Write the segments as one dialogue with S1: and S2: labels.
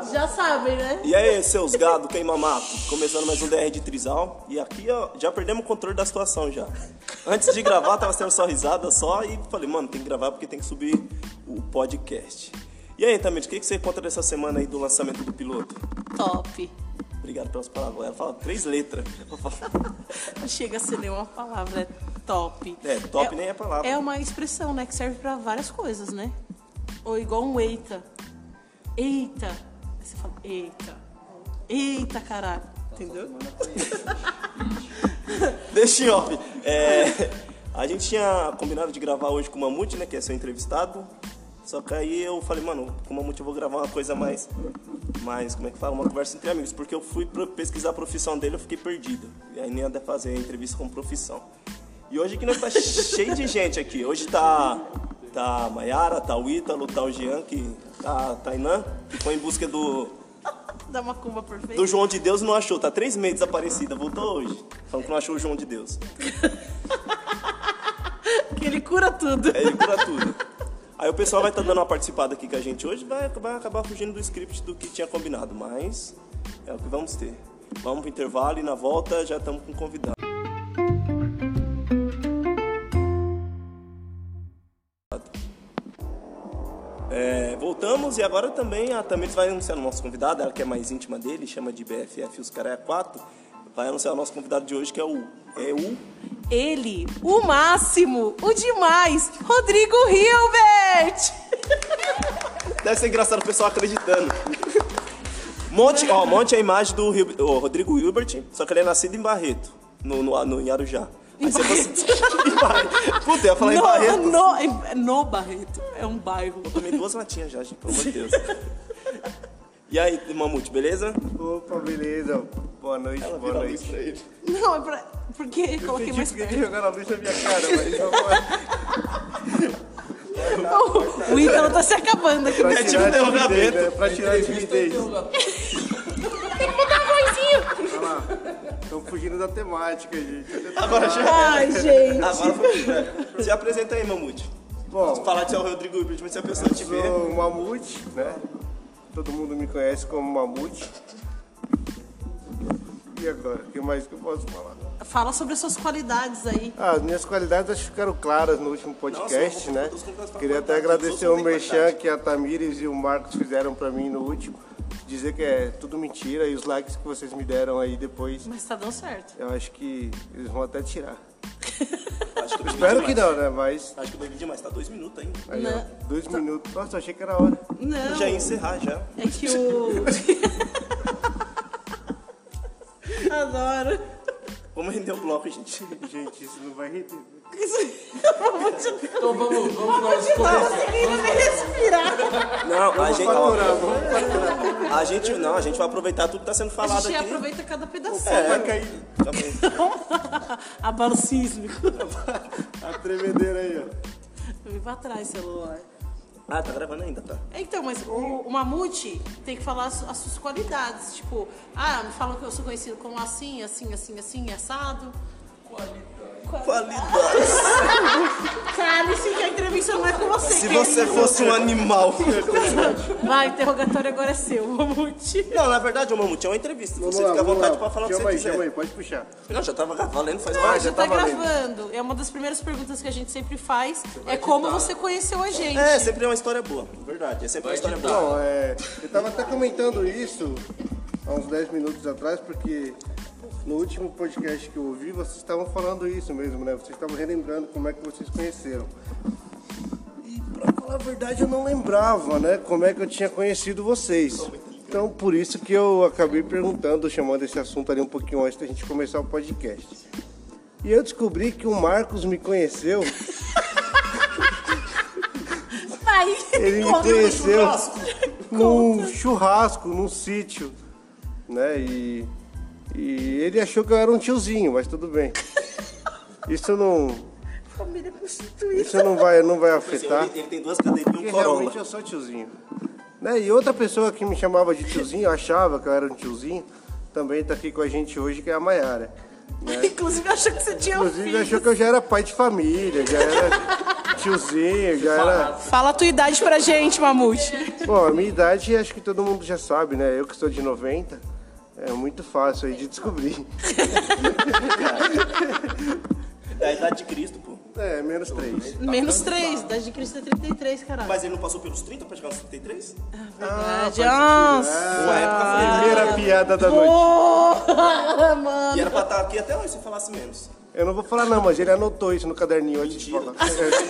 S1: Já sabem, né?
S2: E aí, seus gado queima-mato? Começando mais um DR de Trisal. E aqui, ó, já perdemos o controle da situação já. Antes de gravar, tava sendo só risada só. E falei, mano, tem que gravar porque tem que subir o podcast. E aí, Tamires, o que você conta dessa semana aí do lançamento do piloto?
S1: Top.
S2: Obrigado pelas palavras. Ela fala 3 letras.
S1: Não chega a ser nenhuma palavra, é top.
S2: Top nem é palavra.
S1: É uma expressão, né, que serve pra várias coisas, né? Ou igual um eita. Eita. Aí você fala, eita. Eita, caralho. Entendeu?
S2: Deixa em off. A gente tinha combinado de gravar hoje com o Mamute, né, que é seu entrevistado. Só que aí eu falei, mano, com o Mamute eu vou gravar uma coisa mais, como é que fala? Uma conversa entre amigos. Porque eu fui pesquisar a profissão dele, eu fiquei perdido. E aí nem ia fazer a entrevista com profissão. E hoje aqui nós tá cheio de gente aqui. Hoje tá a Mayara, tá o Ítalo, tá o Jean, tá a Tainã, que foi em busca
S1: Da macumba perfeita.
S2: do João de Deus e não achou. Tá 3 meses desaparecida, voltou hoje. Falando que não achou o João de Deus.
S1: Que ele cura tudo.
S2: Ele cura tudo. Aí o pessoal vai estar dando uma participada aqui com a gente hoje, vai acabar fugindo do script do que tinha combinado, mas é o que vamos ter. Vamos pro intervalo e na volta já estamos com convidado. Voltamos e agora também a Tamires vai anunciar o nosso convidado, ela que é mais íntima dele, chama de BFF os caras é 4. Vai anunciar o nosso convidado de hoje, que é o
S1: Ele, o máximo, o demais, Rodrigo Hilbert!
S2: Deve ser engraçado o pessoal acreditando. Monte é a imagem do Rodrigo Hilbert, só que ele é nascido em Barreto, no Iarujá. Aí você fosse... Puta, eu ia falar em Barreto.
S1: No Barreto, é um bairro.
S2: Eu tomei 2 latinhas já, gente, pelo amor de Deus. E aí, Mamute, beleza?
S3: Opa, beleza. Boa noite,
S2: Ela
S3: boa
S2: vira a
S3: noite.
S2: luz pra ele.
S1: Não, é porque coloquei mais
S3: Porque
S1: perto.
S3: jogaram a luz na minha cara, mas não
S1: O Ítalo tá se acabando aqui.
S2: É tipo interrogamento.
S3: né? Pra tirar a timidez. Olha lá, estão fugindo da temática, gente.
S2: Agora já.
S1: Ai, gente.
S2: Agora foi. Se apresenta aí, Mamute.
S3: Bom,
S2: Falar de ser o Rodrigo Hilbert, mas se a pessoa te ver.
S3: sou o Mamute, né? Todo mundo me conhece como Mamute. E agora? O que mais que eu posso falar?
S1: Fala sobre as suas qualidades aí.
S3: As minhas qualidades acho que ficaram claras no último podcast,
S2: Nossa,
S3: né?
S2: todos os convidados falam
S3: Queria até
S2: qualidade,
S3: agradecer
S2: todos
S3: o
S2: têm
S3: merchan
S2: qualidade.
S3: que a Tamires e o Marcos fizeram pra mim no último. Dizer que é tudo mentira e os likes que vocês me deram aí depois,
S1: Mas tá dando certo.
S3: eu acho que eles vão até tirar.
S2: Acho que eu
S3: Espero
S2: bebi
S3: que
S2: demais.
S3: não, né? Mas
S2: Acho que eu bebi demais, tá 2 minutos ainda.
S3: aí,
S1: Não.
S3: ó, 2 minutos. Nossa, eu achei que era hora.
S1: Não.
S2: Já ia encerrar já.
S1: É que o... Adoro.
S2: Vamos render o bloco, gente.
S3: Gente, isso não vai render.
S4: Então vamos nós
S1: Não
S4: começar.
S1: conseguindo nem respirar.
S2: Não, a gente,
S3: Vamos
S2: a gente vai aproveitar tudo que tá sendo
S1: A
S2: falado
S1: gente
S2: aqui.
S1: aproveita cada pedacinho.
S3: Vai cair
S2: Também.
S1: Abalo sísmico.
S3: a tremedeira aí, ó.
S1: Eu vim pra trás, celular.
S2: Ah, tá gravando ainda, tá?
S1: Então, mas o Mamute tem que falar as suas qualidades. Tipo, me falam que eu sou conhecido como assim, assado.
S2: Qualidade.
S1: Cale-se que a entrevista não é com você.
S2: Se
S1: querido.
S2: você fosse um animal.
S1: Vai, o interrogatório agora é seu, Mamute.
S2: Não, na verdade, o Mamute é uma entrevista.
S3: Vamos
S2: Você
S3: lá,
S2: fica à
S3: vamos
S2: vontade
S3: lá.
S2: pra falar o que
S3: Chama
S2: você
S3: aí, chama
S2: quiser.
S3: aí, pode puxar.
S2: Não, já tava valendo faz
S1: Não,
S2: mais.
S1: já tá
S3: valendo.
S1: gravando. É uma das primeiras perguntas que a gente sempre faz. É como você conheceu a gente.
S2: É, sempre é uma história boa. Verdade, é sempre uma história boa.
S3: Não, eu tava até comentando isso há uns 10 minutos atrás, porque no último podcast que eu ouvi, vocês estavam falando isso mesmo, né? Vocês estavam relembrando como é que vocês conheceram. E pra falar a verdade, eu não lembrava, né? Como é que eu tinha conhecido vocês. Então, por isso que eu acabei perguntando, chamando esse assunto ali um pouquinho antes da gente começar o podcast. E eu descobri que o Marcos me conheceu.
S1: Aí,
S3: Ele me conheceu num churrasco, num sítio, né? E ele achou que eu era um tiozinho, mas tudo bem. Isso não vai afetar.
S2: Ele tem 2 cadeiras e
S3: Porque
S2: um Corolla.
S3: realmente eu sou tiozinho. Né? E outra pessoa que me chamava de tiozinho, achava que eu era um tiozinho, também está aqui com a gente hoje, que é a Mayara. Né?
S1: Inclusive, achou que você tinha um
S3: Inclusive
S1: filho.
S3: achou que eu já era pai de família, já era tiozinho, já era...
S1: Fala a tua idade pra gente, Mamute.
S3: Bom, a minha idade acho que todo mundo já sabe, né? Eu que sou de 90, é muito fácil aí de descobrir.
S2: É a idade de Cristo, pô.
S3: É, menos 3.
S1: Menos 3, idade de Cristo é 33, caralho.
S2: Mas ele não passou pelos 30 pra chegar aos 33?
S1: Verdade. Nossa!
S2: Uma época
S3: Primeira piada da noite.
S1: Porra, mano.
S2: E era pra estar aqui até hoje se falasse menos.
S3: Eu não vou falar não, mas ele anotou isso no caderninho antes de falar.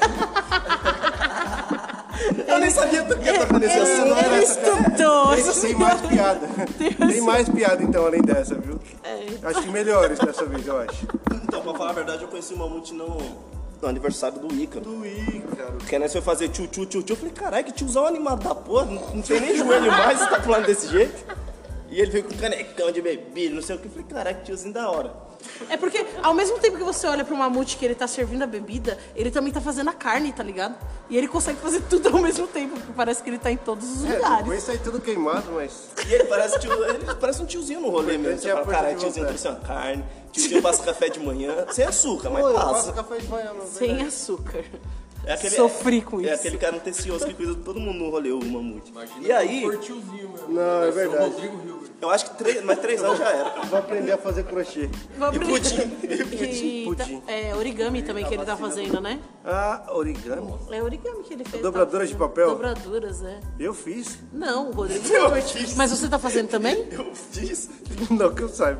S2: Eu nem sabia que ia tocar nesse assunto.
S1: Ele estudou.
S3: Tem mais piada. Tem mais piada então, além dessa, viu? Acho que melhores dessa vez, eu acho.
S2: Então, pra falar a verdade, eu conheci o Mamute no aniversário do Ícaro.
S3: Do Ícaro.
S2: Porque nós foi fazer tchu. Eu falei, caralho, que tiozão animado da porra, não tem nem joelho mais, você tá falando desse jeito? E ele veio com um canecão de bebida, não sei o que. Eu falei, caralho, que tiozinho da hora.
S1: É porque, ao mesmo tempo que você olha pro Mamute que ele tá servindo a bebida, ele também tá fazendo a carne, tá ligado? E ele consegue fazer tudo ao mesmo tempo, porque parece que ele tá em todos os lugares.
S3: Depois sai tudo queimado, mas...
S2: E ele parece um tiozinho no rolê mesmo. Você fala, caralho, tiozinho trouxe uma carne, tiozinho passa café de manhã, sem açúcar, mas
S3: Pô, eu
S2: passa.
S3: faço café de manhã, não.
S1: Sem açúcar.
S2: Sofri
S1: com
S2: isso.
S1: isso.
S2: É aquele cara antecioso que cuida de todo mundo no rolê, o Mamute.
S4: Imagina
S2: E aí,
S4: tiozinho mesmo.
S3: Não, é verdade.
S4: Rodrigo Hilbert.
S2: eu acho que mais 3 anos já era.
S3: Vou aprender a fazer crochê.
S1: Vamos
S2: E pudim.
S3: Pudim.
S1: É origami também que ele tá fazendo, né?
S3: Ah, origami?
S1: É origami que ele fez.
S3: Dobraduras
S1: tá
S3: de papel?
S1: Dobraduras, é.
S3: Eu fiz.
S1: Não, o Rodrigo Hilbert. Mas você tá fazendo também?
S2: Eu fiz.
S3: Não que eu saiba.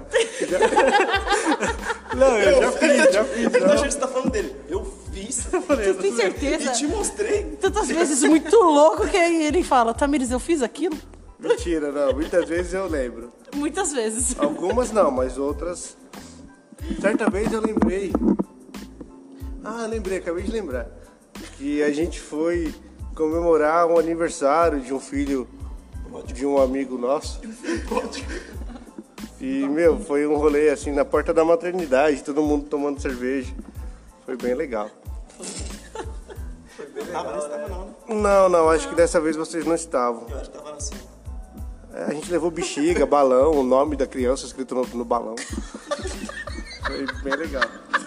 S3: Não, eu já fiz.
S2: Ele tá
S3: Não.
S2: achando que você tá falando dele. Eu fiz.
S1: Você tem certeza?
S2: E te mostrei.
S1: Tantas vezes muito louco que aí ele fala, Tamires, eu fiz aquilo?
S3: Mentira, não. Muitas vezes eu lembro.
S1: Muitas vezes.
S3: Algumas não, mas outras... Certa vez eu lembrei... Ah, lembrei, acabei de lembrar. Que a gente foi comemorar um aniversário de um filho de um amigo nosso. E, meu, foi um rolê assim na porta da maternidade, todo mundo tomando cerveja. Foi bem legal.
S2: Ah, mas você tava não, né?
S3: Não, acho que dessa vez vocês não estavam.
S2: Eu acho que tava assim.
S3: A gente levou bexiga, balão, o nome da criança escrito no balão. Foi bem legal.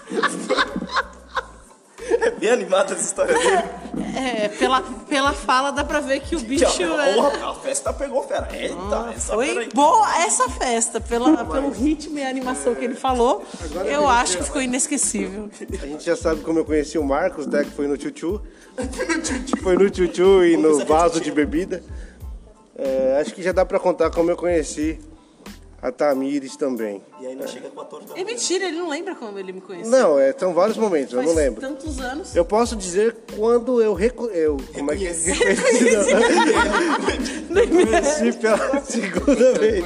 S2: É bem animada essa história dele.
S1: É, pela fala dá pra ver que o bicho
S2: A festa pegou fera. Eita, essa fera
S1: Foi
S2: aí.
S1: boa essa festa, pelo ritmo e a animação que ele falou, eu acho que ficou inesquecível.
S3: A gente já sabe como eu conheci o Marcos, né? Que foi no Tchutchu. Foi no Tchutchu e no vaso de bebida. Acho que já dá pra contar como eu conheci a Tamires também.
S2: E aí nós chega com a torta.
S1: É mentira, ele não lembra como ele me conheceu.
S3: Não, são vários momentos, eu não
S1: Faz
S3: lembro.
S1: tantos anos.
S3: Eu posso dizer quando eu como é que reconheci pela segunda vez.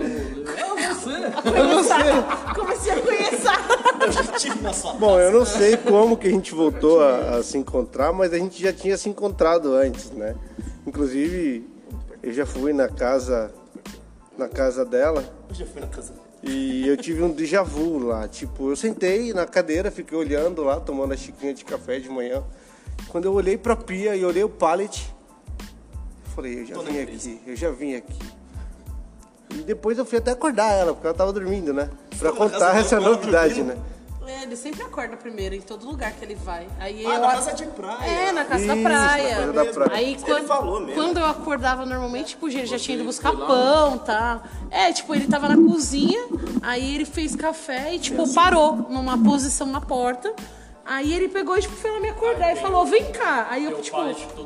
S1: Comecei a conhecer.
S3: Bom, eu não sei como que a gente voltou a se encontrar, mas a gente já tinha se encontrado antes, né? Inclusive, eu já fui na casa dela.
S2: Eu já fui na casa.
S3: E eu tive um déjà vu lá, tipo, eu sentei na cadeira, fiquei olhando lá, tomando a xicrinha de café de manhã. Quando eu olhei pra pia e olhei o pallet, eu falei, eu já vim aqui. E depois eu fui até acordar ela, porque ela tava dormindo, né? Pra contar essa novidade, né?
S1: É, ele sempre acorda primeiro em todo lugar que ele vai. Aí
S2: Ah, na casa de praia.
S1: É, na casa
S3: Isso,
S1: da praia.
S3: na casa da praia.
S1: Aí
S2: Ele falou mesmo.
S1: quando eu acordava normalmente, tipo, ele já tinha ido buscar pão, tá? É, tipo, ele tava na cozinha, aí ele fez café e, tipo, parou numa posição na porta. Aí ele pegou e, tipo, foi lá me acordar e falou, vem cá. Aí eu, tipo...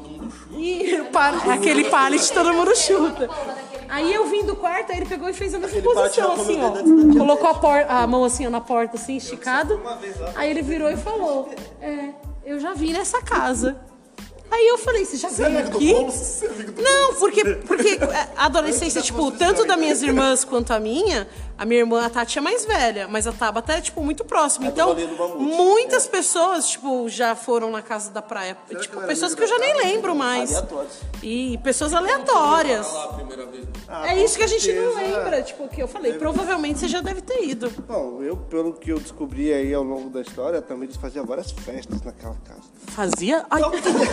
S1: aquele pallet todo mundo chuta. Aí eu vim do quarto, aí ele pegou e fez a mesma posição, assim, ó. Colocou a mão assim, ó, na porta, assim, esticado. Aí ele virou e falou, eu já vim nessa casa. Aí eu falei, você já veio aqui? Não, porque a adolescência, tipo, tanto das minhas irmãs quanto a minha irmã, a Tati, é mais velha, mas a Tabata é, tipo, muito próxima. Então, muitas pessoas, tipo, já foram na casa da praia. Tipo, pessoas que eu já nem lembro mais. E pessoas aleatórias. É isso que a gente não lembra, tipo, que eu falei. Provavelmente você já deve ter ido.
S3: Bom, pelo que eu descobri aí ao longo da história, também eles faziam várias festas naquela casa.
S1: Fazia? Ai,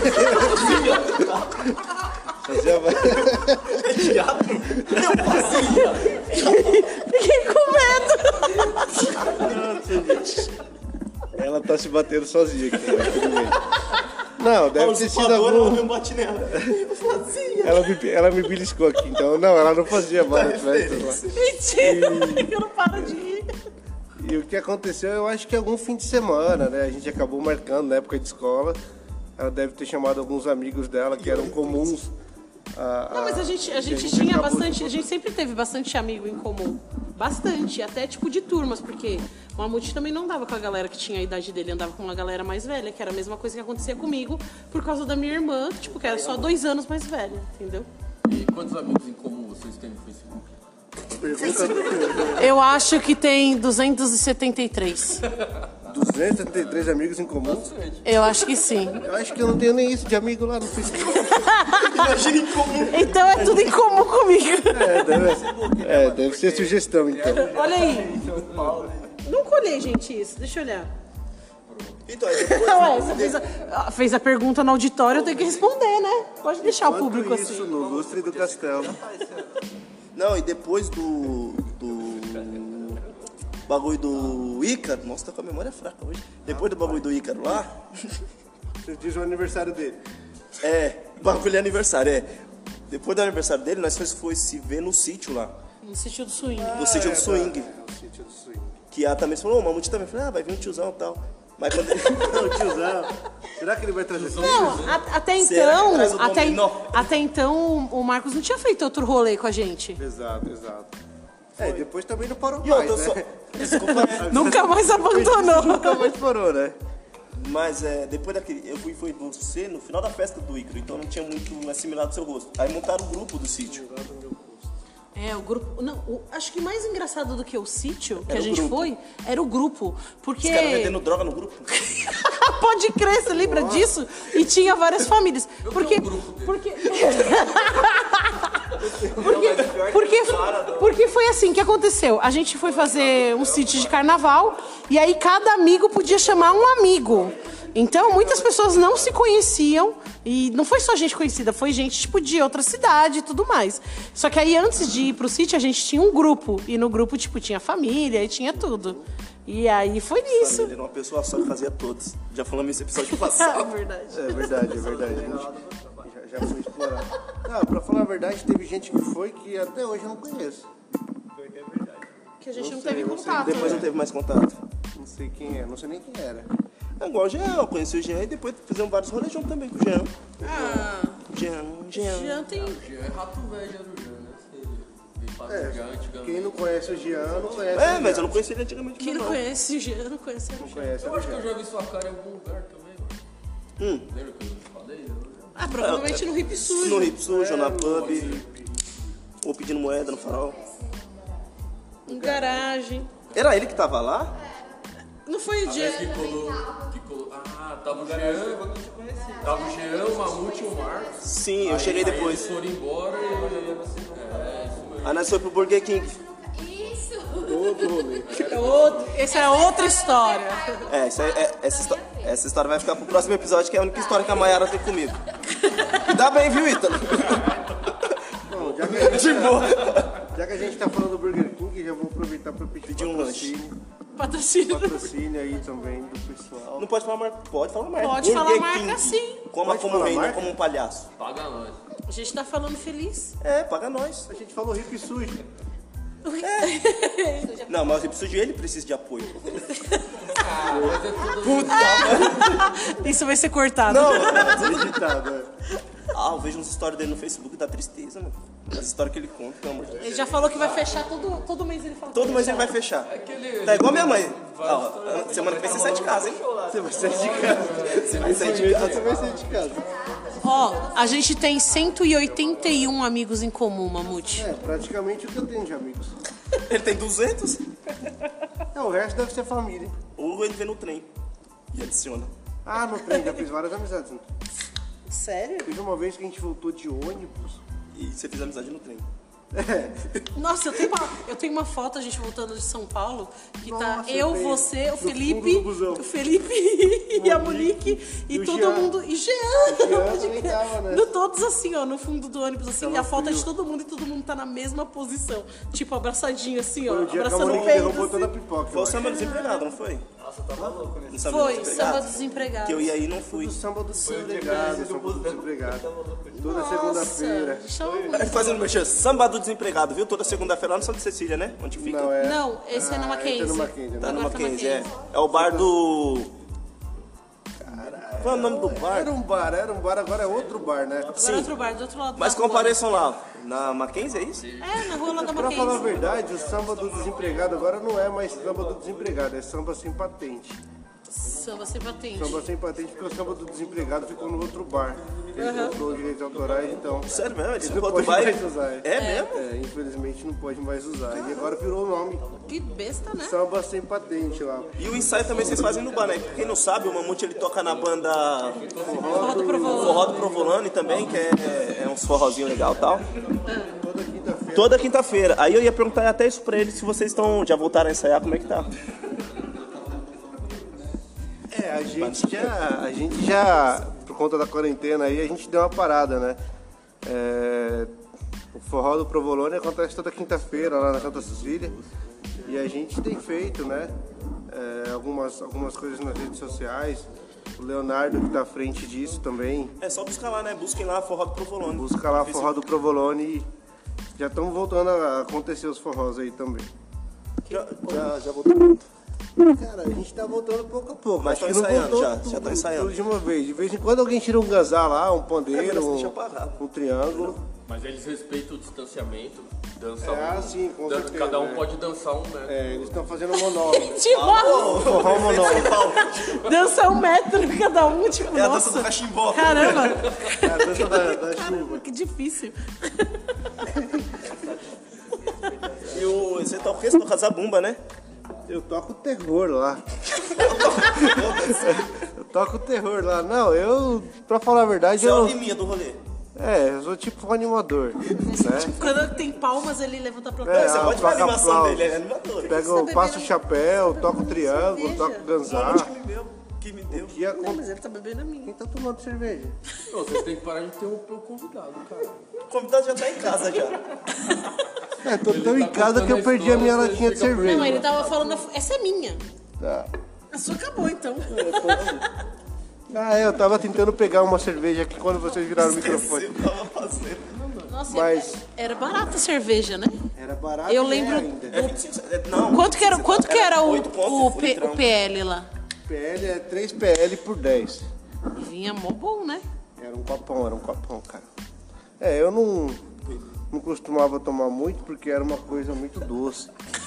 S3: Fazia
S1: fiquei com medo.
S3: Ela tá se batendo sozinha aqui, mas tudo bem. Não, deve ter sido
S2: Ela
S3: algum...
S2: mesmo bate nela.
S3: Ela me beliscou aqui, então não, ela não fazia mais festas lá.
S1: Mentira, eu não paro de rir.
S3: E o que aconteceu, eu acho que algum fim de semana, né? A gente acabou marcando na época de escola. Ela deve ter chamado alguns amigos dela que eram comuns.
S1: Não, mas a gente tinha bastante, a gente sempre teve bastante amigo em comum. Bastante, até tipo de turmas, porque o Mamute também não andava com a galera que tinha a idade dele, andava com uma galera mais velha, que era a mesma coisa que acontecia comigo por causa da minha irmã, tipo, que era só 2 anos mais velha, entendeu?
S4: E quantos amigos em comum vocês têm no Facebook?
S1: Eu acho que tem 273.
S3: 273 amigos em comum?
S1: Eu acho que sim.
S3: Eu acho que eu não tenho nem isso de amigo lá no Facebook.
S2: Imagina em comum.
S1: Então é tudo em comum comigo.
S3: Deve ser sugestão, então.
S1: Olha aí. Nunca olhei, gente, isso. Deixa eu olhar.
S2: Então, aí depois...
S1: Ué, você fez a pergunta no auditório, eu tenho que responder, né? Pode deixar o público
S3: isso
S1: assim.
S3: no lustre do castelo.
S2: Não, e depois do bagulho do Ícaro... Nossa, tá com a memória fraca hoje. Depois do bagulho do Ícaro lá...
S3: Você diz o aniversário dele.
S2: Bagulho de aniversário, Depois do aniversário dele, nós foi se ver no sítio lá.
S1: No sítio do swing.
S2: No sítio do swing.
S3: O sítio do swing.
S2: Que a também falou, o Mamute também. Eu falei, vai vir um tiozão e tal. Mas quando ele...
S3: Não, tiozão. Será que ele vai trazer
S1: Não,
S2: Será que traz o dominó?
S1: até então o Marcos não tinha feito outro rolê com a gente.
S3: Exato. Depois também não parou
S2: E
S3: mais,
S2: outra,
S3: né?
S2: Desculpa.
S1: Nunca mais abandonou.
S3: Nunca mais parou, né?
S2: Mas depois daquele... Eu fui você no final da festa do Ícaro, então não tinha muito assimilado do seu rosto. Aí montaram o grupo do sítio.
S1: O grupo... Não, acho que mais engraçado do que o sítio que
S2: Era
S1: a
S2: o
S1: gente
S2: grupo.
S1: foi, era o grupo. Porque...
S2: Os caras vendendo droga no grupo.
S1: Pode crer, você lembra disso? E tinha várias famílias. Porque foi assim que aconteceu. A gente foi fazer um sítio de carnaval e aí cada amigo podia chamar um amigo. Então muitas pessoas não se conheciam e não foi só gente conhecida, foi gente tipo de outra cidade e tudo mais. Só que aí antes de ir pro sítio a gente tinha um grupo e no grupo tipo tinha família e tinha tudo. E aí foi nisso.
S2: Família era uma pessoa só que fazia todos. Já falamos nesse episódio passado.
S1: Verdade.
S3: É verdade. Já fui explorar. Não, pra falar a verdade, teve gente que foi que até hoje eu não conheço.
S1: Que a gente não
S3: sei,
S1: teve
S3: não sei.
S1: contato.
S2: Depois
S1: né?
S2: não teve mais contato.
S3: Não sei quem é, não sei nem quem era.
S2: É igual o Jean, eu conheci o Jean e depois fizemos vários rolês juntos também com o Jean.
S1: Jean tem...
S4: Jean é rato velho do Jean, né? Você veio para Jean antigamente.
S3: Quem não conhece o Jean, não conhece o Jean.
S2: Mas eu não conheci ele antigamente.
S1: Quem não conhece o Jean, não conhece o
S3: Não
S1: Jean.
S3: conhece
S4: Eu
S3: o
S4: acho que
S3: Jean.
S4: eu já vi sua cara em algum lugar também, mano. Lembra que eu te falei?
S1: Provavelmente no Hip Sujo.
S2: No Hip Sujo, na pub. Ou pedindo moeda no farol.
S1: Em garagem.
S2: Era ele que tava lá?
S1: Não foi o Jean.
S4: Que colou. Tava o Jean. Tava o Jean, o Mamute e o Marcos.
S2: Sim, eu cheguei
S4: Aí
S2: depois.
S4: eles foram embora e...
S2: Aí nós foi pro Burger King.
S1: Essa é outra história.
S2: Essa história vai ficar pro próximo episódio, que é a única história que a Mayara tem comigo. E dá bem, viu, Ítalo?
S3: Bom, já que a gente tá falando do Burger King, já vou aproveitar para pedir
S2: um lanche.
S1: Patrocínio.
S3: Aí também do pessoal.
S2: Não pode falar marca? Pode falar marca.
S1: Pode falar
S2: Burger
S1: marca,
S2: King.
S1: sim.
S2: Coma
S3: Pode
S2: como
S3: falar
S2: rei, não
S3: marca?
S2: como um palhaço.
S4: Paga nós.
S1: A gente tá falando feliz.
S2: Paga nós.
S3: A gente falou Hip Sujo.
S2: Não, mas o Hip Sujo, ele precisa de apoio.
S1: Isso vai ser cortado.
S2: Não,
S3: Editado, é.
S2: eu vejo uns stories dele no Facebook, dá tristeza, mano. As histórias que ele conta, pelo amor de Deus.
S1: Ele já falou que vai fechar todo mês, ele fala.
S2: Todo mês ele vai fechar. Tá igual minha mãe. Semana que vem você sai de casa, hein?
S3: Você vai sair de casa.
S2: Você vai sair de casa.
S3: Você vai sair de casa.
S1: Ó, a gente tem 181 amigos em comum, Mamute.
S3: Praticamente o que eu tenho de amigos.
S2: Ele tem 200.
S3: O resto deve ser família.
S2: Ou ele vê no trem e adiciona.
S3: No trem, já fiz várias amizades.
S1: Sério?
S3: Teve uma vez que a gente voltou de ônibus.
S2: E você fez amizade no trem.
S1: Nossa, eu tenho uma foto, a gente voltando de São Paulo, que tá
S3: Nossa,
S1: eu,
S3: bem,
S1: você, o
S3: no
S1: Felipe,
S3: fundo do busão.
S1: e a Monique, e
S3: o
S1: todo
S3: Jean.
S1: mundo, e Jean, pode
S3: também
S1: crer.
S3: tava, né?
S1: Todos assim, ó, no fundo do ônibus, assim,
S3: Tava
S1: e a foto é de
S3: frio.
S1: todo mundo, e todo mundo tá na mesma posição, tipo, abraçadinho, assim, ó,
S3: Foi o dia que a
S1: abraçando o
S3: Monique
S1: peito,
S3: derrubou
S1: assim.
S3: toda a pipoca.
S2: Foi o samba desempregado, não foi?
S4: Nossa, tava louco nesse.
S2: No samba
S1: Foi,
S2: dos
S1: samba
S2: desempregados?
S1: dos desempregados.
S2: Que eu ia aí e não fui.
S3: O samba do desempregado, samba do desempregado. Toda
S1: Nossa,
S3: segunda-feira.
S1: chama-
S2: Aí fazendo mexer, samba do desempregado, viu? Toda segunda-feira lá no Santa Cecília, né? Onde fica?
S3: Não, é.
S1: Não, esse é no
S3: esse
S1: Mackenzie.
S3: é no Mackenzie,
S2: Tá
S3: né?
S2: no
S1: Agora tá
S2: Mackenzie, é.
S1: Mackenzie.
S2: É o bar do... Qual é o nome do bar?
S3: Era um bar, agora é outro bar, né?
S1: Agora é outro bar, do outro lado
S2: Mas
S1: da rua.
S2: compareçam lá. Na Mackenzie, é isso?
S1: É, na rua lá da
S3: Pra falar a
S1: Mackenzie.
S3: verdade, o samba do desempregado agora não é mais samba do desempregado, é samba sem patente.
S1: Samba sem patente.
S3: Samba sem patente porque o samba do desempregado ficou no outro bar. Ele comprou direitos autorais, então.
S2: Sério mesmo? Eles
S3: Ele não
S2: ficou
S3: pode
S2: do bar?
S3: mais usar.
S2: É mesmo?
S3: É, infelizmente não pode mais usar. E agora virou o nome.
S1: Que besta, né?
S3: Samba sem patente lá.
S2: E o ensaio também vocês fazem no bar, né? Pra quem não sabe, o Mamute ele toca na banda
S1: Forró do Provolone.
S2: Forró do Provolone também, que é uns forrozinho legal e tal.
S3: Toda quinta-feira.
S2: Toda quinta-feira. Aí eu ia perguntar até isso pra eles, se vocês já voltaram a ensaiar, como é que tá?
S3: É, a gente já, por conta da quarentena aí, a gente deu uma parada, né? O Forró do Provolone acontece toda quinta-feira lá na Santa Cecília. E a gente tem feito, né? Algumas coisas nas redes sociais. O Leonardo que tá à frente disso também.
S2: É só buscar lá, né? Busquem lá Forró do Provolone.
S3: Busca lá Forró do Provolone e já estamos voltando a acontecer os forrós aí também.
S2: Já voltou.
S3: Cara, a gente tá voltando pouco a pouco.
S2: Mas
S3: Acho
S2: tão
S3: que não
S2: ensaiando
S3: voltou
S2: já,
S3: tudo,
S2: já tão ensaiando.
S3: tudo de uma vez. De vez em quando alguém tira um gazá lá, um pandeiro,
S2: mas deixa parado.
S3: um triângulo.
S4: Mas eles respeitam o distanciamento, dançam
S3: Sim, com certeza.
S4: cada um
S3: né?
S4: pode dançar um metro.
S3: Eles estão fazendo monólogo.
S1: Tipo,
S3: Forró monólogo.
S1: dança 1 metro cada um, tipo,
S2: É a dança do
S1: nossa.
S2: cachimbó.
S1: Caramba,
S3: É a dança da chuva.
S1: que difícil.
S2: E você toca o quê? Você toca zabumba, né?
S3: Eu toco terror lá. Eu toco terror lá. Não, pra falar a verdade,
S2: Você é
S3: eu
S2: o
S3: não...
S2: liminha do rolê.
S3: Eu sou tipo um animador, né?
S1: Quando tem palmas, ele levanta a plateia.
S3: É,
S2: Você pode ver a
S3: toca
S2: animação
S3: aplauso.
S2: dele, ele é animador.
S3: Pego, passo o chapéu, toco triângulo,
S1: cerveja?
S3: toco ganzá.
S2: Que me deu.
S3: E a
S1: Não, mas ele tá bebendo a minha.
S3: Quem tá tomando cerveja?
S4: Não, vocês têm que parar de interromper o convidado, cara.
S2: O convidado já tá em casa já.
S3: Tô tão em casa que eu perdi a minha latinha de cerveja.
S1: Não, ele tava falando, essa é minha.
S3: Tá.
S1: A sua acabou, então.
S3: Eu tava tentando pegar uma cerveja aqui quando vocês viraram o microfone.
S2: Tava fazendo.
S1: Nossa,
S3: Mas-
S1: era barata a cerveja, né?
S3: Era barato
S1: Eu
S3: e
S1: lembro-
S3: ainda.
S2: É 25 não.
S1: Quanto que era o
S2: 8 conto,
S1: o PL lá?
S3: PL é 3 PL por 10.
S1: E vinha mó bom, né?
S3: Era um copão, cara. Eu não costumava tomar muito porque era uma coisa muito doce.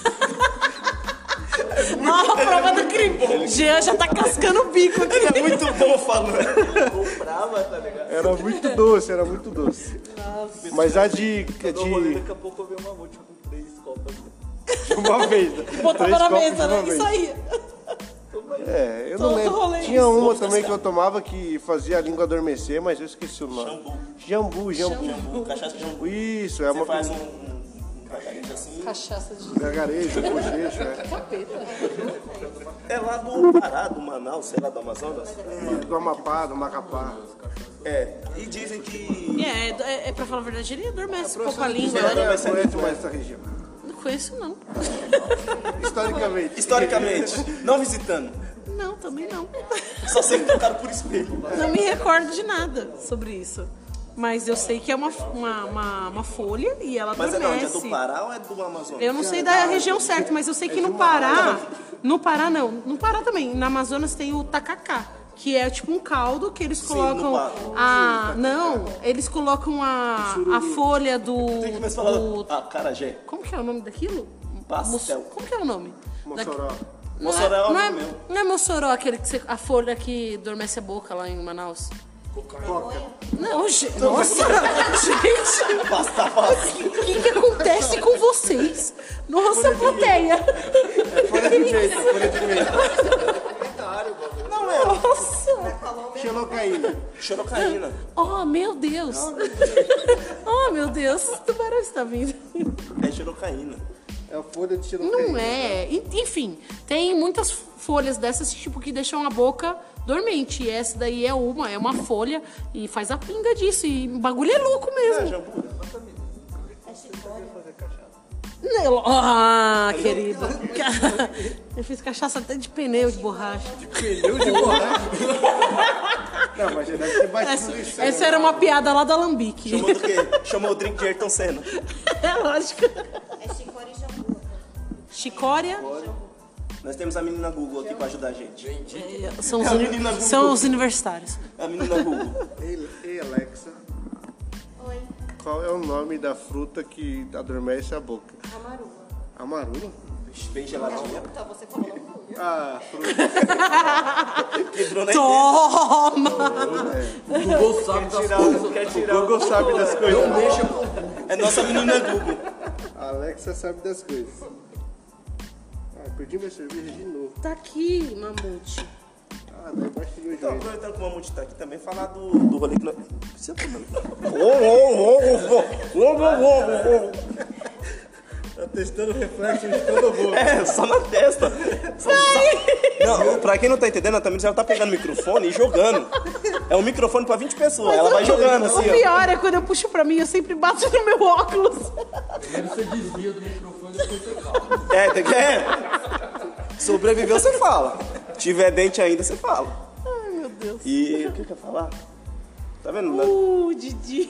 S1: Ó, a prova do crime. Jean já tá cascando o bico aqui.
S2: É muito bom falando. Comprava, tá ligado?
S3: Era muito doce, era muito doce. Mas a de
S2: Daqui a pouco eu vi uma multi com 3 copas.
S3: uma vez.
S1: Botava
S3: 3
S1: na
S3: copos
S1: mesa,
S3: de uma
S1: né?
S3: vez.
S1: Isso aí.
S3: Eu
S1: Todo
S3: não lembro.
S1: rolê
S3: Tinha
S1: isso.
S3: uma também que eu tomava que fazia a língua adormecer, mas eu esqueci o nome. Jambu.
S2: Cachaça de jambu.
S3: Isso, é
S2: Você
S3: uma
S2: faz um gargarejo assim.
S1: Cachaça de
S3: gargarejo, bochecho,
S1: capeta.
S2: É lá do Pará, do Manaus, sei lá, do Amazonas.
S3: do Amapá, do Macapá.
S2: E dizem que...
S1: É, pra falar a verdade, ele adormece um pouco a língua.
S3: Você
S1: Né?
S3: conhece mais essa região?
S1: Não conheço, não.
S3: Historicamente.
S2: Não visitando.
S1: Não, também não.
S2: Só sei que tocaram por espelho.
S1: Não me recordo de nada sobre isso. Mas eu sei que é uma folha e ela
S2: Mas é de onde? É
S1: adormece.
S2: do Pará ou é do Amazonas?
S1: Eu não sei da região certa, mas eu sei que no Pará... No Pará não. No Pará também. Na Amazonas tem o tacacá. Que é tipo um caldo que eles colocam eles colocam a folha do...
S2: Tem que começar a falar... Acarajé.
S1: Como que é o nome daquilo?
S2: Pastel.
S1: Como que é o nome?
S3: Mossoró.
S2: Mossoró é o nome meu.
S1: Não é Mossoró, aquele que a folha que adormece a boca lá em Manaus.
S3: Coca.
S1: Não, gente. Nossa, gente.
S2: Pasta fácil.
S1: O que acontece com vocês? Nossa, plateia.
S3: Folha de menta, folha de menta.
S2: Não é.
S1: Nossa.
S3: Xelocaína.
S2: Xerocaína.
S1: Oh, meu Deus. Oh, meu Deus. O tubarão está vindo.
S2: É xerocaína.
S3: É a folha de xelocaína.
S1: Não é. Enfim, tem muitas folhas dessas tipo que deixam a boca dormente. E essa daí é uma folha e faz a pinga disso. E o bagulho é louco mesmo. Ah, querida. Eu fiz cachaça até de pneu de borracha.
S4: Pneu de borracha.
S3: Não, mas já deve ter batido isso.
S1: Essa era uma piada lá do Alambique.
S2: Chamou do quê? Chamou o drink de Ayrton Senna.
S1: É lógico.
S5: É chicória e jambu.
S1: Chicória.
S2: Nós temos a menina Google aqui pra ajudar a gente.
S1: São os,
S2: É a menina Google.
S1: são os universitários.
S2: A menina Google.
S3: Ei, Alexa,
S5: Oi.
S3: qual é o nome da fruta que adormece a boca?
S5: Amarula.
S3: Amarula?
S2: Bem geladinha.
S5: Então você falou.
S3: Ah, fruta.
S2: Quebrou na
S1: Toma!
S4: O Google sabe das coisas.
S3: O Google sabe das coisas.
S4: Não mexa com
S2: É nossa menina Google.
S3: A Alexa sabe das coisas. Ah, perdi minha cerveja de novo.
S1: Tá aqui, mamute.
S3: Ah, daí embaixo do meu
S2: Então,
S3: joelho.
S2: aproveitando que o Mamute tá aqui também, falar do rolê que nós... Você tá falando?
S3: Tá testando o reflexo de todo mundo.
S2: É, só na testa. Não, pra quem não tá entendendo, a Tamires, ela tá pegando o microfone e jogando. É um microfone pra 20 pessoas. Ela vai jogando
S1: O
S2: assim, ó.
S1: pior é quando eu puxo pra mim, eu sempre bato no meu óculos.
S4: Primeiro você desvia do microfone, depois você fala.
S2: Tem que... Sobreviveu, você fala. Tiver dente ainda, você fala.
S1: Ai, meu Deus.
S2: E o que eu ia falar? Tá vendo?
S1: Didi.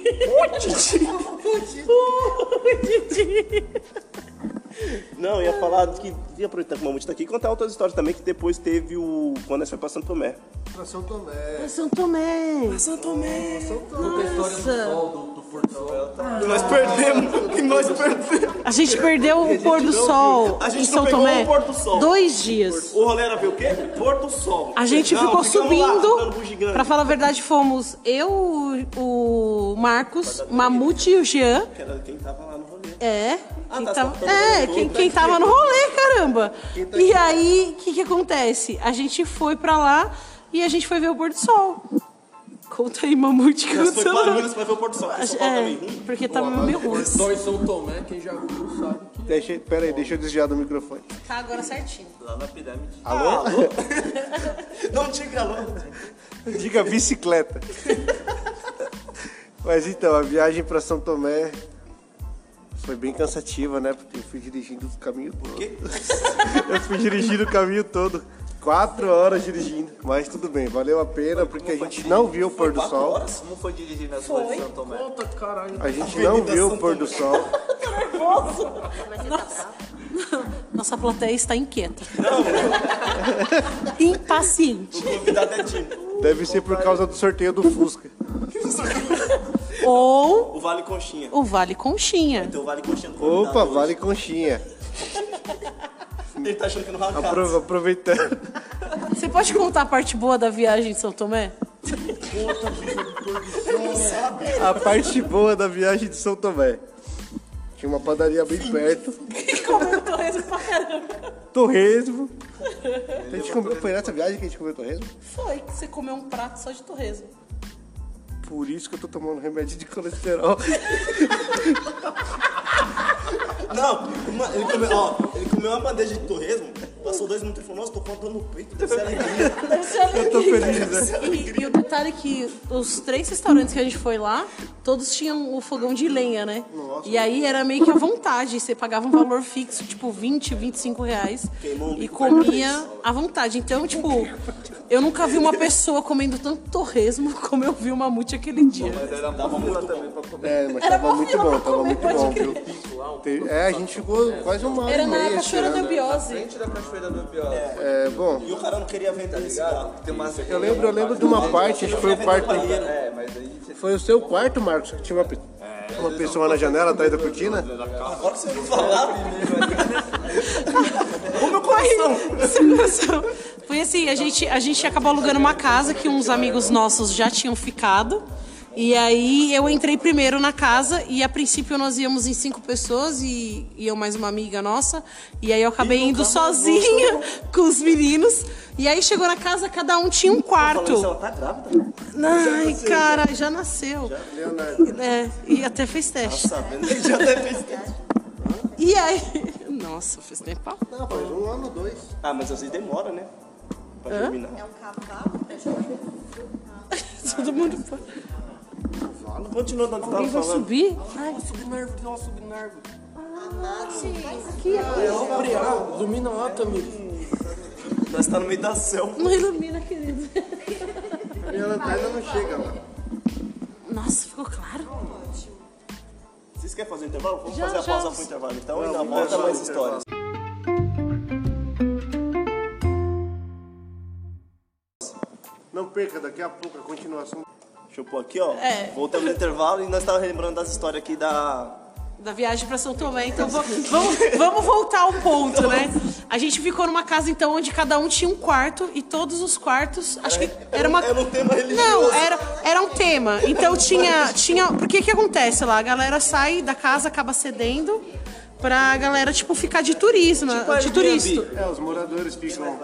S1: Didi.
S2: Não, eu ia falar que... Ia aproveitar que o Mamute tá aqui e contar outras histórias também, que depois teve o... Quando nós foi pra Santo Tomé.
S3: Pra São Tomé.
S1: São Tomé.
S2: Santo Tomé.
S4: Conta a história do sol, do pôr do sol.
S2: E nós perdemos. E nós perdemos.
S1: A gente perdeu o pôr do sol
S2: A gente
S1: em
S2: não
S1: São
S2: pegou
S1: Tomé
S2: o pôr do sol.
S1: 2 dias.
S2: O rolê era ver o quê? Pôr do sol.
S1: A gente
S2: Não,
S1: ficou
S2: ficamos lá, dando
S1: subindo.
S2: bugiganga.
S1: Pra falar a verdade, fomos eu, o Marcos, o Mamute e o Jean.
S2: Que era quem tava lá no rolê.
S1: É.
S2: Ah,
S1: Quem
S2: tá,
S1: tava,
S2: tá todo mundo
S1: quem tava no rolê, caramba.
S3: tá
S1: E aí, o que acontece? A gente foi pra lá e a gente foi ver o pôr do sol. Conta aí, Mamute, que
S2: Nós foi
S1: aconteceu.
S2: pra Minas pra ver o pôr do sol. Porque São Paulo tá meio ruim.
S1: Porque tava meio ruim.
S4: Sol em São Tomé, quem já viu sabe que
S3: Pera aí, deixa eu desviar do microfone.
S1: Tá agora certinho.
S6: Lá na pirâmide.
S3: Alô?
S2: Não diga alô.
S3: Diga bicicleta. Mas então, a viagem pra São Tomé foi bem cansativa, né? Porque eu fui dirigindo o caminho todo. Eu fui dirigindo o caminho todo. 4 horas dirigindo. Mas tudo bem, valeu a pena porque a gente não viu o pôr do sol.
S6: Como foi dirigir nas ruas de São Tomé?
S4: conta, caralho.
S3: A gente não viu o pôr do sol.
S1: Nossa plateia está inquieta. Impaciente.
S2: O convidado é Tim.
S3: Deve ser por causa do sorteio do Fusca.
S1: Ou
S2: O Vale Conchinha.
S1: o Vale Conchinha.
S2: Tem o Vale Conchinha do convidado
S3: Opa,
S2: hoje.
S3: vale conchinha.
S2: Ele tá achando que não arrancava.
S3: Aproveitando.
S1: Você pode contar a parte boa da viagem de São Tomé?
S3: A parte boa da viagem de São Tomé. Tinha uma padaria bem perto.
S1: Comeu torresmo pra caramba.
S3: Torresmo. A gente comeu, foi nessa viagem que a gente comeu torresmo?
S1: Foi que você comeu um prato só de torresmo.
S3: Por isso que eu tô tomando remédio de colesterol.
S2: Não, ele comeu uma bandeja de torresmo, passou 2 minutos e falou, nossa, tô com dor no peito, deve ser alegria.
S3: Eu tô feliz, né?
S1: E o detalhe é que os 3 restaurantes que a gente foi lá, todos tinham o fogão de lenha, né? E aí era meio que à vontade. Você pagava um valor fixo, tipo 20, 25 reais. E comia à vontade. Então, tipo, eu nunca vi uma pessoa comendo tanto torresmo como eu vi o Mamute aquele dia.
S6: Mas era uma fila também pra comer.
S3: É, mas
S1: Era
S3: tava
S1: uma
S3: muito
S1: fila
S3: bom,
S1: pra
S3: tava
S1: comer,
S3: muito
S1: pode
S3: bom,
S1: crer.
S3: viu? A gente ficou quase uma hora
S1: Era
S3: e
S1: na
S3: meia
S1: Cachoeira do
S3: esperando.
S1: Biose.
S6: Frente da Cachoeira do Biose.
S3: É, bom,
S2: E o cara não queria vender esse carro.
S6: Tem umas...
S3: eu lembro de uma parte, acho que foi o quarto.
S6: É, mas aí...
S3: Foi o seu quarto, Marcos, que tinha uma pessoa na janela atrás da cortina?
S2: Agora que você não falar,
S1: Foi assim, a gente acabou alugando uma casa que uns amigos nossos já tinham ficado. E aí eu entrei primeiro na casa e a princípio nós íamos em 5 pessoas e eu mais uma amiga nossa. E aí eu acabei indo sozinha com os meninos. E aí chegou na casa, cada um tinha um quarto.
S2: ela tá grávida.
S1: Ai, cara, já nasceu.
S3: Leonardo.
S1: É, e até fez teste.
S2: Sabendo que já deve fez teste.
S1: E aí... Nossa, fez tempo.
S3: Não, faz 1 ano, 2.
S2: Ah, mas às vezes demora, né? Pra germinar.
S5: É um cavalo?
S1: Todo mundo...
S2: Continua dando
S1: Alguém vai subir? Ai,
S4: Subir na árvore, tem uma subir na árvore.
S1: Aqui, aqui.
S4: Ilumina lá, Tamir.
S2: Nós tá no meio da selva.
S1: Não ilumina, querido.
S3: A minha lanterna não chega lá.
S1: Nossa, ficou claro.
S2: Vocês querem fazer um intervalo? Vamos
S1: Já,
S2: fazer a
S1: já.
S2: pausa pro intervalo então e na volta mais histórias.
S3: Não perca, daqui a pouco a continuação.
S2: Deixa eu pôr aqui, ó.
S1: É.
S2: Voltamos no intervalo e nós estávamos lembrando das histórias aqui da...
S1: Da viagem pra São Tomé, então vamos voltar ao ponto, né? A gente ficou numa casa, então, onde cada um tinha um quarto e todos os quartos... Acho que era uma...
S2: Era um tema religioso.
S1: Não, era um tema. Então tinha... Porque que acontece lá? A galera sai da casa, acaba cedendo pra galera, tipo, ficar de turismo, de turista.
S3: Os moradores ficam...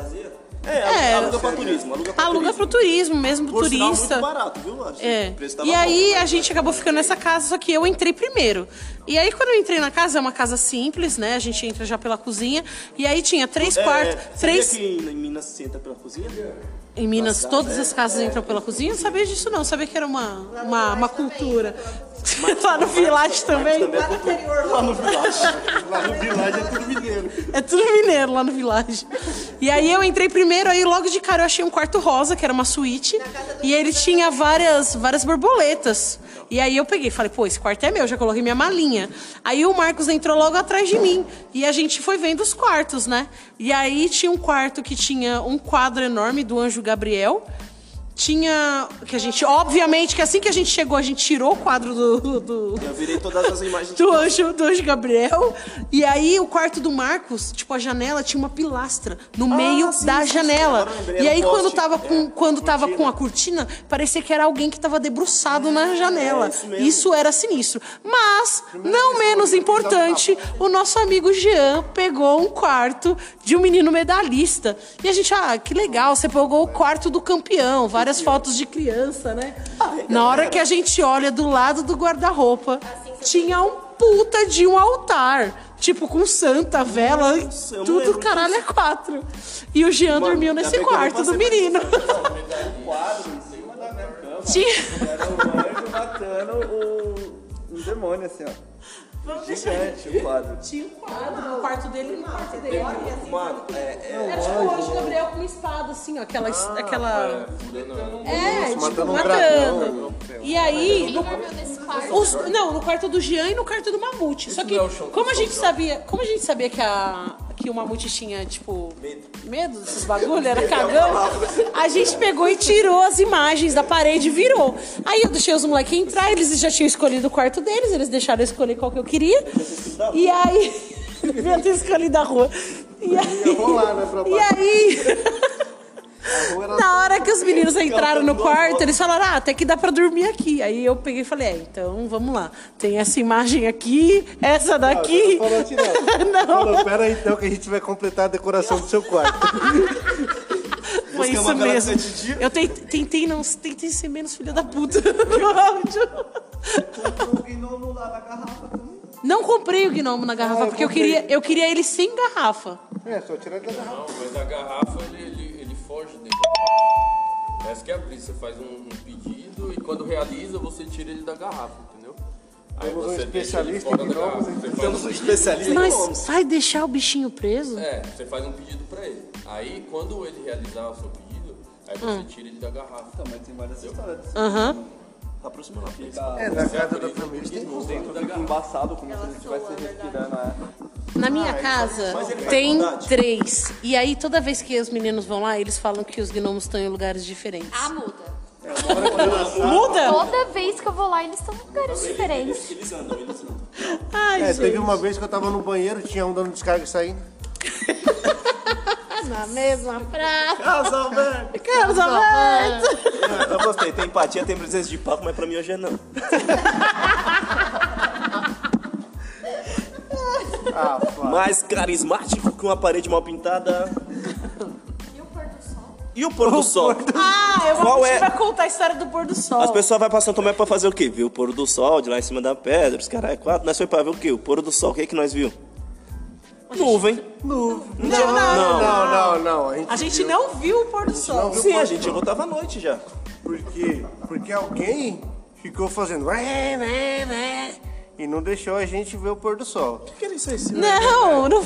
S2: Aluga pra turismo.
S1: Aluga pro turismo, mesmo pro
S2: Por sinal,
S1: turista.
S2: muito barato, viu? Acho que o preço tava
S1: E aí
S2: bom.
S1: a gente acabou ficando nessa casa, só que eu entrei primeiro. E aí quando eu entrei na casa, é uma casa simples, né? A gente entra já pela cozinha. E aí tinha 3 quartos.
S2: Sabia que em Minas se entra pela cozinha?
S1: Em Minas, todas as casas entram pela cozinha? Eu não sabia disso, não. Eu sabia que era uma cultura. Lá no Village também?
S2: Lá no Village.
S3: Lá no Village é tudo mineiro.
S1: É tudo mineiro lá no Village. E aí eu entrei primeiro, aí logo de cara eu achei um quarto rosa, que era uma suíte. E ele tinha várias borboletas. E aí eu peguei, falei, pô, esse quarto é meu, já coloquei minha malinha. Aí o Marcos entrou logo atrás de mim. E a gente foi vendo os quartos, né? E aí tinha um quarto que tinha um quadro enorme do Anjo Gabriel. Tinha... que a gente... Obviamente que assim que a gente chegou, a gente tirou o quadro
S2: Eu virei todas as imagens.
S1: do Anjo Gabriel. E aí o quarto do Marcos, tipo, a janela tinha uma pilastra no meio da janela.
S2: agora eu lembrei,
S1: E
S2: era
S1: aí
S2: um poste.
S1: quando tava com a cortina, parecia que era alguém que tava debruçado na janela.
S2: isso mesmo.
S1: Isso era sinistro. Mas, não menos importante, o nosso amigo Jean pegou um quarto de um menino medalhista. E a gente, que legal, você pegou o quarto do campeão, várias fotos de criança, né? Na hora que a gente olha do lado do guarda-roupa, tinha um puta de um altar. Tipo, com santa, vela,
S2: Nossa, eu não
S1: tudo
S2: lembro
S1: caralho é 4. E o Jean dormiu nesse
S2: ainda bem que eu não
S1: quarto do
S2: passei por
S1: menino.
S6: Um quadro em cima da minha cama.
S1: Tinha...
S6: Era o anjo matando um demônio, assim, ó. Gigante o quadro.
S1: Tinha um quadro no quarto dele e no quarto dele.
S2: Mano,
S1: Era tipo o Anjo Gabriel com uma espada, assim, ó. Aquela... tipo,
S3: matando um
S1: matando. E aí...
S5: Dormiu nesse quarto.
S1: No quarto do Jean e no quarto do Mamute. Só que, como a gente sabia que o Mamute tinha, tipo, medo desses bagulho, era cagão, a gente pegou e tirou as imagens da parede e virou. Aí eu deixei os moleques entrar, eles já tinham escolhido o quarto deles, eles deixaram eu escolher qual que eu queria. E aí... devia ter escolhido a rua. E aí...
S3: rolar, né, pra
S1: E aí... Na hora que os meninos entraram no quarto, eles falaram, até que dá pra dormir aqui. Aí eu peguei e falei, então vamos lá. Tem essa imagem aqui, essa daqui.
S3: Não falou assim, não. Falou, pera aí então que a gente vai completar a decoração do seu quarto.
S1: Foi
S2: Busca
S1: isso
S2: uma vela
S1: mesmo.
S2: 7 dias.
S1: Eu tentei ser menos filha da puta no áudio.
S6: O gnomo lá na garrafa também.
S1: Não comprei o gnomo na garrafa, porque eu queria ele sem garrafa.
S3: Só tirar da garrafa.
S4: Não, mas a garrafa ele foge dentro da garrafa. Essa que é a brisa. Você faz um pedido e quando realiza, você tira ele da garrafa, entendeu? Aí
S3: Temos um
S4: você deixa ele
S3: especialista
S4: fora
S3: em
S4: da
S3: gnomos,
S4: garrafa.
S3: então.
S4: Você faz
S2: temos um especialista em
S1: Mas
S2: gnomos.
S1: vai deixar o bichinho preso?
S4: você faz um pedido pra ele. Aí, quando ele realizar o seu pedido, aí você tira ele da garrafa.
S6: Também tem várias histórias.
S1: Aham.
S2: Aproximando a pista.
S3: Na casa da família tem
S6: Dentro fica embaçado, como se ele estivesse respirando ar.
S1: Na minha casa tem 3. E aí, toda vez que os meninos vão lá, eles falam que os gnomos estão em lugares diferentes.
S5: Muda.
S1: Muda?
S5: Toda vez que eu vou lá, eles estão em lugares diferentes.
S2: Eles andam.
S1: Ai, gente.
S3: Teve uma vez que eu tava no banheiro, tinha um dando descarga e saindo.
S1: Na mesma praça.
S2: Casal, velho.
S1: Carlos Alberto.
S2: Eu gostei. Tem empatia, tem presença de palco, mas pra mim hoje é não. Mais carismático que uma parede mal pintada. E o pôr do sol?
S1: A gente vai contar a história do pôr do sol.
S2: As pessoas vão pra São Tomé pra fazer o quê? Ver o pôr do sol de lá em cima da pedra, os caras é 4. Nós foi pra ver o quê? O pôr do sol. O que é que nós viu? Nuvem.
S3: Não.
S1: A gente não viu o pôr do sol.
S2: Sim, a gente chegou, tava à noite já.
S3: Porque alguém ficou fazendo... e não deixou a gente ver o pôr do sol.
S2: O que era isso aí?
S1: Não.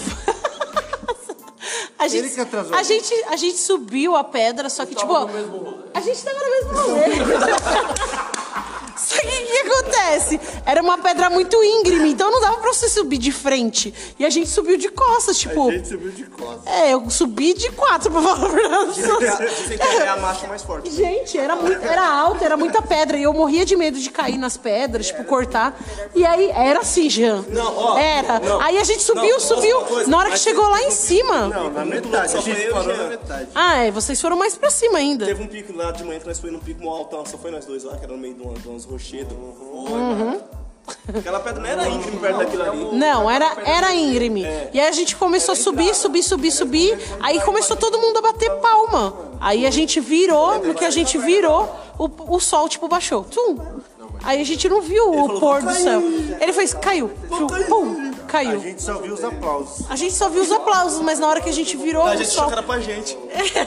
S1: A
S3: Ele que atrasou.
S1: a gente subiu a pedra, só que, tipo, a gente tava no mesmo rolê. Só que o que acontece? Era uma pedra muito íngreme, então não dava pra você subir de frente. E a gente subiu de costas, tipo...
S3: A gente subiu de costas.
S1: Eu subi de 4, pra falar a verdade.
S2: Dizem que é a marcha mais forte.
S1: Gente, era alta, era muita pedra. E eu morria de medo de cair nas pedras, tipo, cortar. E aí, era assim, Jean.
S2: Não, ó.
S1: Era.
S2: Não.
S1: Aí a gente subiu.
S2: Posso falar uma coisa?
S1: Na hora que chegou lá em cima.
S3: Não, na metade.
S2: Só
S3: A gente
S2: foi eu e
S3: parou
S2: Jean.
S3: na metade.
S1: Vocês foram mais pra cima ainda.
S2: Teve um pico lá de manhã que nós fomos num pico mó altão, só foi nós dois lá, que era no meio de uns rochedos. Aquela pedra não era íngreme perto daquilo ali.
S1: Não, era íngreme. E aí a gente começou a subir. Aí começou todo mundo a bater palma. Aí a gente virou, porque a gente virou, o sol, tipo, baixou. Tum. Aí a gente não viu o pôr do céu. Ele fez, caiu. Pum,
S3: A
S1: caiu.
S3: gente só viu os aplausos.
S1: A gente só viu os aplausos, mas na hora que a gente virou
S2: A
S1: o
S2: gente
S1: sol...
S2: achou que era pra gente.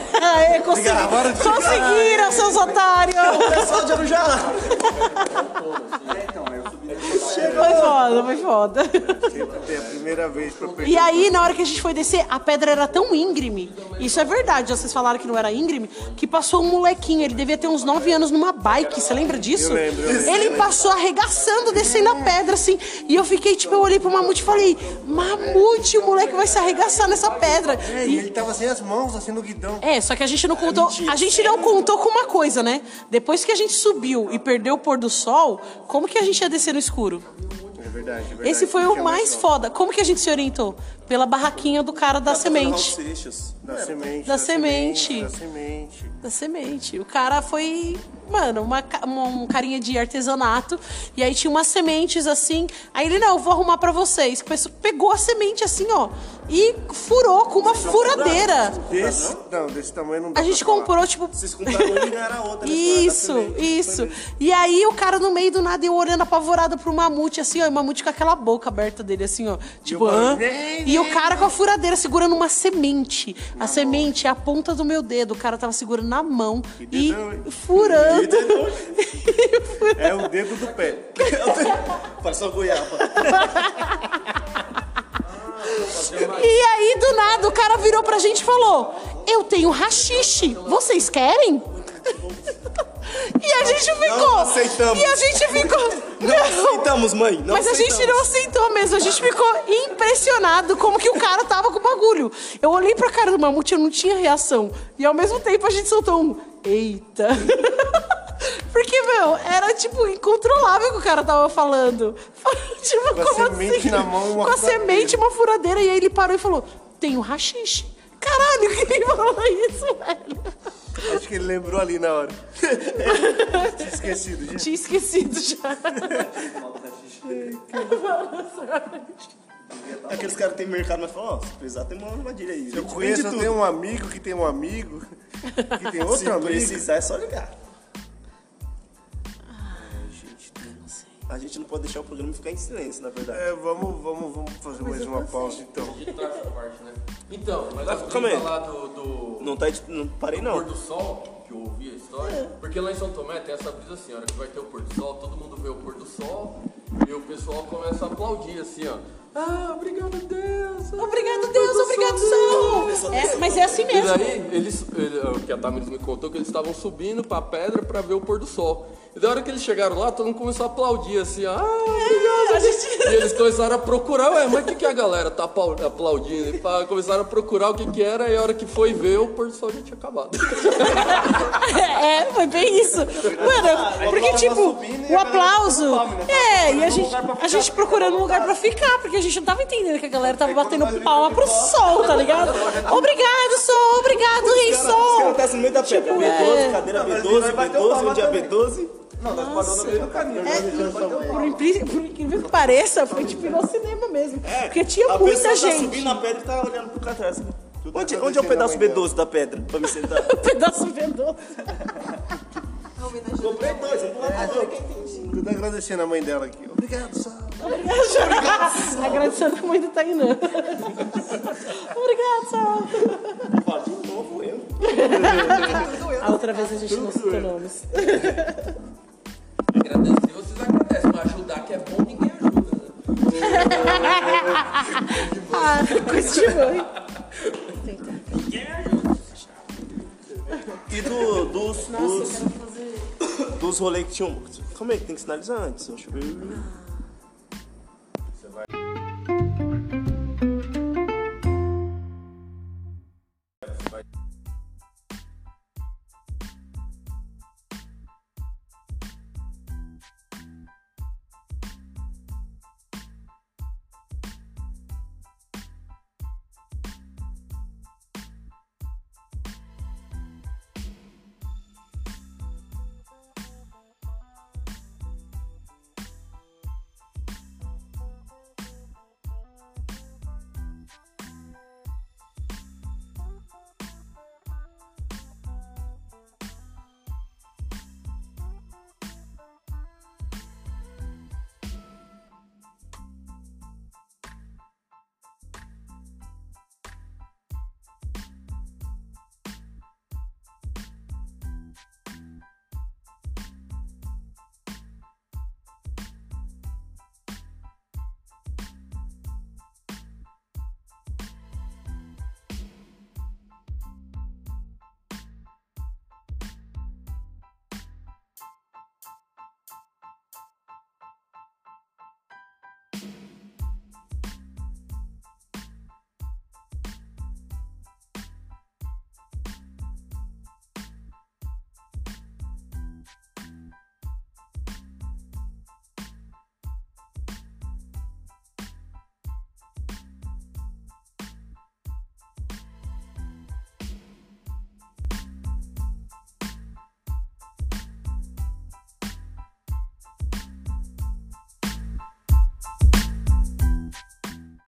S1: Conseguiram, seus otários!
S2: O pessoal de Arujá.
S1: Foi foda.
S3: É a primeira vez pra perder.
S1: E aí, na hora que a gente foi descer, a pedra era tão íngreme. Isso é verdade, vocês falaram que não era íngreme. Que passou um molequinho, ele devia ter uns 9 anos numa bike, você lembra disso?
S3: Eu lembro.
S1: Ele passou arregaçando, descendo a pedra, assim. E eu fiquei, tipo, eu olhei pro Mamute e falei: Mamute, o moleque vai se arregaçar nessa pedra.
S3: E ele tava sem as mãos, assim, no guidão.
S1: Só que a gente não contou. A gente não contou com uma coisa, né? Depois que a gente subiu e perdeu o pôr do sol, como que a gente ia descer no escuro?
S3: É verdade.
S1: Esse foi o mais foda. Como que a gente se orientou? Pela barraquinha do cara da semente.
S3: Da semente.
S1: Da semente. O cara foi, mano, um carinha de artesanato. E aí tinha umas sementes assim. Aí ele, não, eu vou arrumar pra vocês. Pegou a semente assim, ó. E furou com uma furadeira.
S3: Desse tamanho não dá
S1: A gente
S3: pra
S1: comprou, tipo...
S2: Vocês compraram uma e ganharam a outra. Né?
S1: Isso. E aí o cara no meio do nada, eu olhando apavorado pro Mamute, assim, ó. E o Mamute com aquela boca aberta dele, assim, ó. Tipo, E o cara com a furadeira segurando uma semente. A semente é a ponta do meu dedo. O cara tava segurando na mão e furando.
S3: É o dedo do pé.
S2: Parece uma goiaba.
S1: E aí, do nada, o cara virou pra gente e falou: eu tenho haxixe, vocês querem? E a gente ficou.
S2: Não aceitamos.
S1: E a gente ficou.
S2: Não aceitamos, mãe.
S1: Mas a gente não aceitou mesmo. A gente ficou impressionado como que o cara tava com o bagulho. Eu olhei pra cara do Mamute e eu não tinha reação. E ao mesmo tempo a gente soltou um eita. Porque, meu, era tipo incontrolável o que o cara tava falando. Tipo,
S3: Com a
S1: como
S3: semente
S1: assim?
S3: na mão, uma
S1: Com a
S3: furadeira.
S1: semente, uma furadeira. E aí ele parou e falou: tenho haxixe. Caralho, quem falou isso, velho?
S3: Acho que ele lembrou ali na hora. Tinha esquecido, gente.
S1: Tinha esquecido já.
S2: Aqueles caras que tem mercado, mas falam, ó, se precisar tem uma armadilha aí.
S3: Eu conheço, eu tenho um amigo que tem um amigo que tem outro
S2: Se
S3: amigo.
S2: precisar é só ligar. A gente não pode deixar o programa ficar em silêncio, na verdade.
S3: Vamos fazer mais uma pausa, então.
S4: A gente traz essa parte, né? Então, mas eu
S2: Calma aí.
S4: vim falar do
S2: Não parei,
S4: pôr
S2: não.
S4: do sol, que eu ouvi a história, porque lá em São Tomé tem essa brisa assim, a hora que vai ter o pôr do sol, todo mundo vê o pôr do sol e o pessoal começa a aplaudir assim, ó. Ah, obrigado Deus!
S1: Obrigado, Deus, obrigado, Sol! Mas é assim
S4: E
S1: mesmo.
S4: daí, o que a Tamiris me contou, que eles estavam subindo pra pedra pra ver o pôr do sol. E da hora que eles chegaram lá, todo mundo começou a aplaudir assim, obrigado! E eles começaram a procurar, mas o que a galera tá aplaudindo? E começaram a procurar o que era, e a hora que foi ver, o pôr do sol já tinha acabado.
S1: Foi bem isso. Mano, porque tipo, o aplauso. E a gente procurando um lugar pra ficar, porque a gente não tava entendendo que a galera tava batendo palma pro sol, tá ligado? Obrigado, Sol, obrigado, Rei Sol.
S2: Tá no meio da pedra. B12, cadeira B12, um dia B12.
S6: Não, nós paramos no meio do caminho.
S1: Por incrível que pareça, foi tipo ir ao cinema mesmo. Porque tinha muita
S2: pessoa tá
S1: gente.
S2: subindo na pedra e tá olhando pro trás. Onde é o pedaço B12 da pedra? Pra me sentar.
S1: Um pedaço vendoso.
S2: Comprei dois, vamos lá pra dois.
S3: Tudo agradecendo a mãe dela aqui. Obrigado, Sal.
S1: Agradecendo a mãe do Tainã. Obrigado, Sol.
S2: Fala de novo, eu.
S1: A outra vez a gente não citou nomes.
S4: Agradecer, vocês agradecem, mas ajudar que é bom, ninguém ajuda, né?
S1: Ah, coisa de mãe.
S2: E dos rolês que tinham. Calma aí, que tem que sinalizar antes. Deixa eu ver.